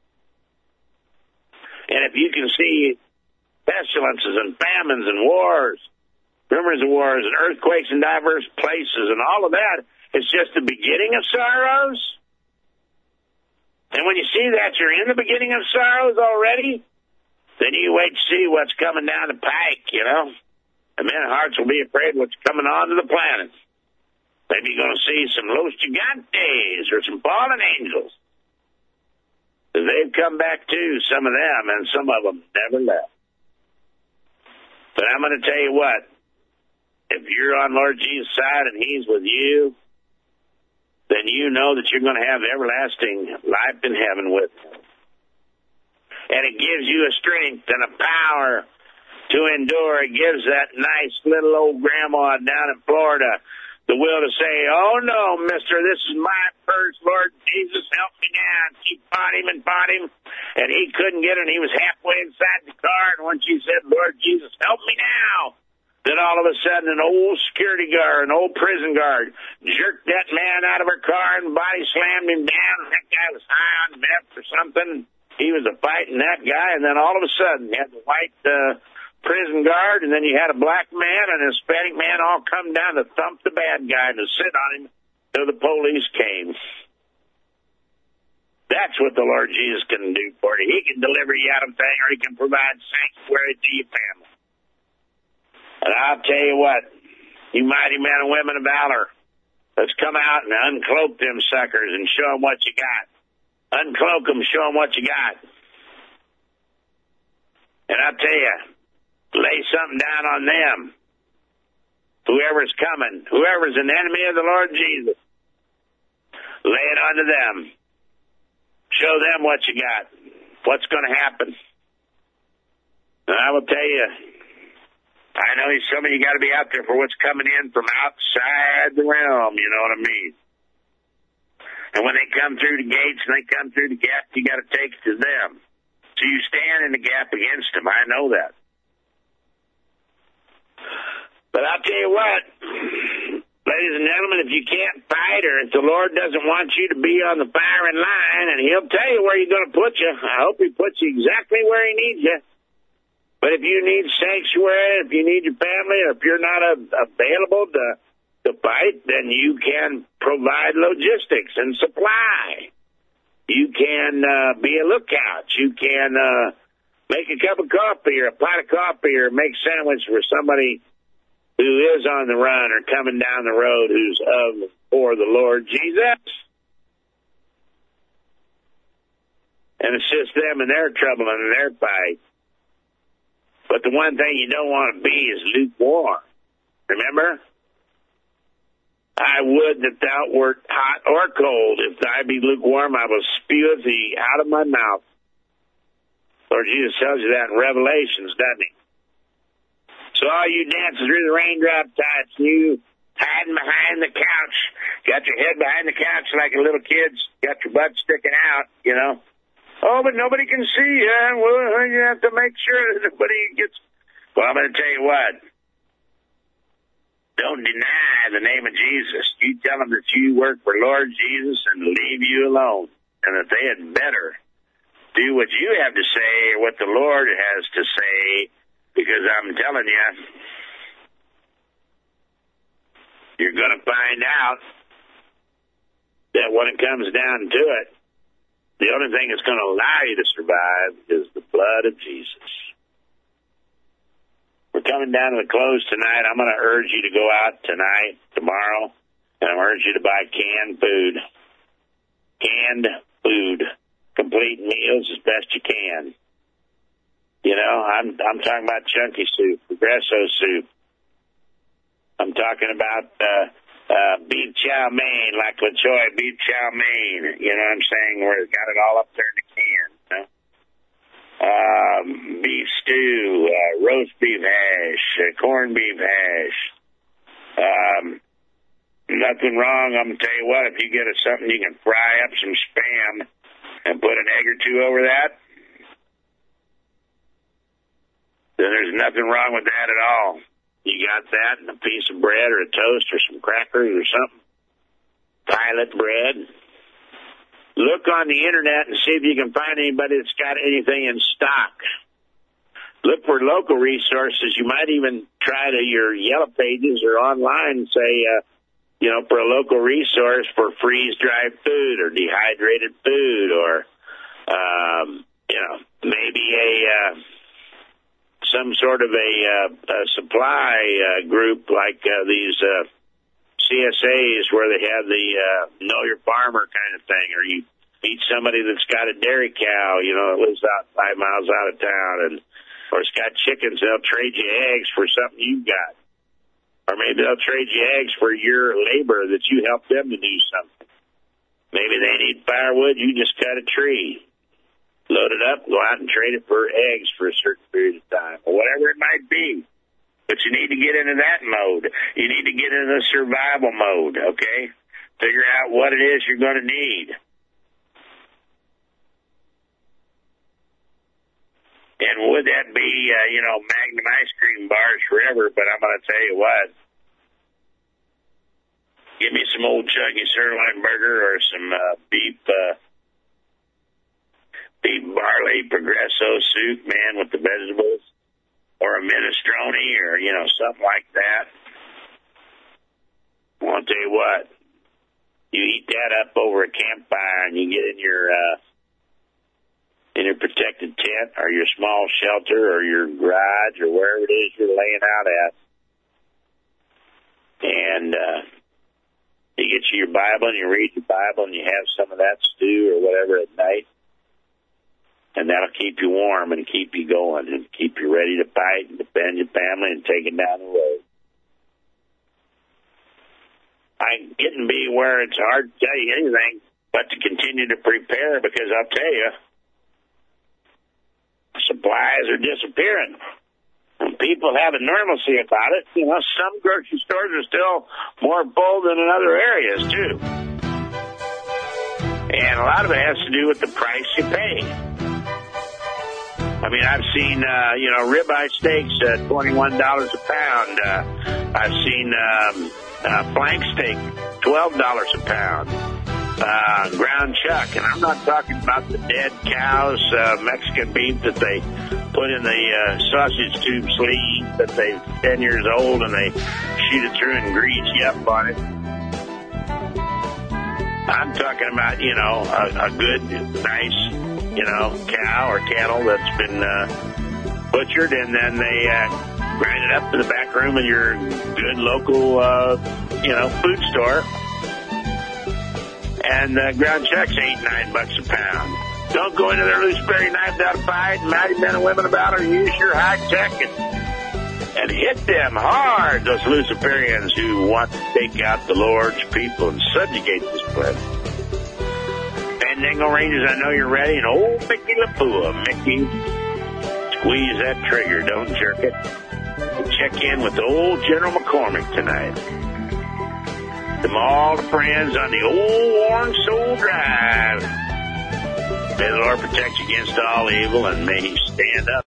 And if you can see pestilences and famines and wars, rumors of wars and earthquakes in diverse places and all of that, it's just the beginning of sorrows. And when you see that you're in the beginning of sorrows already, then you wait to see what's coming down the pike, you know. And men's hearts will be afraid what's coming onto the planet. Maybe you're going to see some Los Gigantes or some fallen angels. They've come back too, some of them, and some of them never left. But I'm going to tell you what. If you're on Lord Jesus' side and he's with you, then you know that you're going to have everlasting life in heaven with him. And it gives you a strength and a power to endure. It gives that nice little old grandma down in Florida the will to say, "Oh, no, mister, this is my purse. Lord Jesus, help me now." And she fought him and fought him, and he couldn't get her, and he was halfway inside the car. And when she said, "Lord Jesus, help me now," then all of a sudden an old security guard, an old prison guard, jerked that man out of her car and body slammed him down. That guy was high on meth or something. He was a fighting that guy, and then all of a sudden he had the white uh, prison guard, and then you had a black man and a Hispanic man all come down to thump the bad guy and to sit on him till the police came. That's what the Lord Jesus can do for you. He can deliver you out of thing, or he can provide sanctuary to your family. And I'll tell you what, you mighty men and women of valor, let's come out and uncloak them suckers and show them what you got. Uncloak them, show them what you got. And I'll tell you, lay something down on them. Whoever's coming, whoever's an enemy of the Lord Jesus, lay it onto them. Show them what you got, what's going to happen. And I will tell you, I know some of you got to be out there for what's coming in from outside the realm, you know what I mean? And when they come through the gates and they come through the gap, you got to take it to them. So you stand in the gap against them. I know that. But I'll tell you what, ladies and gentlemen, if you can't fight, or if the Lord doesn't want you to be on the firing line, and he'll tell you where he's going to put you. I hope he puts you exactly where he needs you. But if you need sanctuary, if you need your family, or if you're not uh, available to, to fight, then you can provide logistics and supply. You can uh, be a lookout. You can uh, make a cup of coffee or a pot of coffee or make sandwich for somebody who is on the run or coming down the road who's of for the Lord Jesus. And assist them in their trouble and in their fight. But the one thing you don't want to be is lukewarm. Remember? I would that thou wert hot or cold. If thou be lukewarm, I will spew thee out of my mouth. Lord Jesus tells you that in Revelations, doesn't he? So all you dancing through the raindrop tights, you hiding behind the couch, got your head behind the couch like a little kid's, got your butt sticking out, you know. Oh, but nobody can see you. Well, you have to make sure that nobody gets... Well, I'm going to tell you what. Don't deny the name of Jesus. You tell them that you work for Lord Jesus and leave you alone. And that they had better do what you have to say or what the Lord has to say. Because I'm telling you, you're going to find out that when it comes down to it, the only thing that's going to allow you to survive is the blood of Jesus. We're coming down to the close tonight. I'm going to urge you to go out tonight, tomorrow, and I'm urge you to buy canned food. Canned food. Complete meals as best you can. You know, I'm I'm talking about chunky soup, Progresso soup. I'm talking about uh, uh, beef chow mein, like LaChoy beef chow mein. You know what I'm saying? Where it's got it all up there in the can. You know? Um, beef stew, uh, roast beef hash, uh, corned beef hash. Um, nothing wrong. I'm gonna tell you what. If you get us something, you can fry up some Spam and put an egg or two over that. Then there's nothing wrong with that at all. You got that and a piece of bread or a toast or some crackers or something. Pilot bread. Look on the internet and see if you can find anybody that's got anything in stock. Look for local resources. You might even try to your Yellow Pages or online and say, uh, you know, for a local resource for freeze-dried food or dehydrated food or, um, you know, maybe a... Uh, some sort of a, uh, a supply uh, group like uh, these uh, C S As where they have the uh, know your farmer kind of thing, or you meet somebody that's got a dairy cow, you know, that lives out five miles out of town, and or it's got chickens, they'll trade you eggs for something you've got. Or maybe they'll trade you eggs for your labor that you help them to do something. Maybe they need firewood, you just cut a tree. Load it up, go out and trade it for eggs for a certain period of time, or whatever it might be. But you need to get into that mode. You need to get into the survival mode, okay? Figure out what it is you're going to need. And would that be, uh, you know, Magnum ice cream bars forever, but I'm going to tell you what. Give me some old chunky sirloin burger or some uh, beef... Uh, Beef barley Progresso soup, man, with the vegetables. or a minestrone or, you know, something like that. Well, I'll tell you what, you eat that up over a campfire and you get in your, uh, in your protected tent or your small shelter or your garage or wherever it is you're laying out at. And, uh, you get you your Bible and you read your Bible and you have some of that stew or whatever at night. And that'll keep you warm and keep you going and keep you ready to fight and defend your family and take it down the road. I'm getting to be where it's hard to tell you anything but to continue to prepare, because I'll tell you, supplies are disappearing. And people have a normalcy about it. You know, some grocery stores are still more full than in other areas, too. And a lot of it has to do with the price you pay. I mean, I've seen, uh, you know, ribeye steaks at twenty-one dollars a pound. Uh, I've seen um, uh, flank steak, twelve dollars a pound. Uh, ground chuck, and I'm not talking about the dead cows, uh, Mexican beef that they put in the uh, sausage tube sleeve that they're ten years old and they shoot it through and grease you up on it. I'm talking about, you know, a, a good, nice, you know, cow or cattle that's been uh, butchered, and then they uh, grind it up to the back room of your good local, uh, you know, food store. And uh, ground chuck's eight, nine bucks a pound. Don't go into their loose berry knife without a fight, mighty men and women about it, or use your high tech and, and hit them hard, those Luciferians who want to take out the Lord's people and subjugate this place. Fandango Rangers, I know you're ready. And old Mickey LaPua, Mickey, squeeze that trigger, don't jerk it. We'll check in with old General McCormick tonight. From all the friends on the old Warren Soul Drive. May the Lord protect you against all evil, and may He stand up